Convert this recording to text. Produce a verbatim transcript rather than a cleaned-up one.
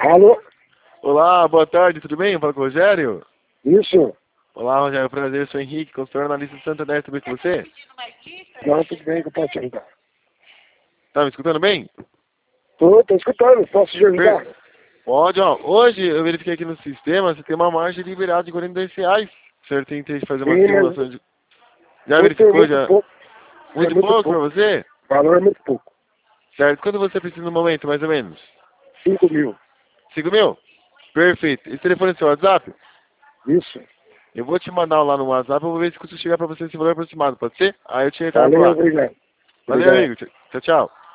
Alô? Olá, boa tarde, tudo bem? Fala com o Rogério. Isso? Olá, Rogério, prazer, eu sou Henrique, consultor analista do Santander, tudo bem com você? Não, tudo bem, que eu posso te ajudar. Tá me escutando bem? Tô, tô escutando, posso te ajudar? Per... Pode, ó. Hoje eu verifiquei aqui no sistema, você tem uma margem liberada de quarenta e dois reais. O senhor tem interesse de fazer uma Sim, simulação mas de... Já muito, verificou? muito Já... pouco. Muito, É muito pouco pra pouco. você? O valor é muito pouco. Certo. Quanto você precisa no momento, mais ou menos? Cinco mil. cinco mil? Perfeito. Esse telefone é seu WhatsApp? Isso. Eu vou te mandar lá no WhatsApp, eu vou ver se consigo chegar pra você esse valor aproximado, pode ser? Aí eu te retorno por Valeu, lá. obrigado. Valeu, Obrigado. amigo. Tchau, tchau.